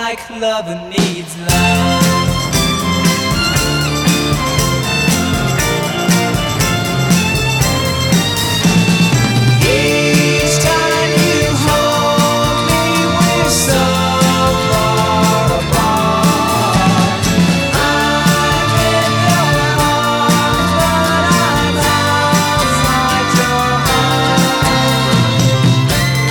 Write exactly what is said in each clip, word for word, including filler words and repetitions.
like loving needs love. Each time you hold me, we're so far apart. I'm in your arms, but I'm outside your heart.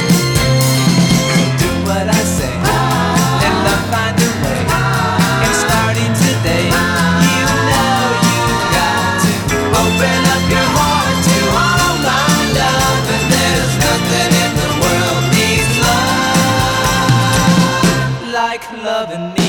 Do what I say, let love find a way. It's starting today. You know you've got to open up your heart to all my love, and there's nothing in the world needs love like loving me.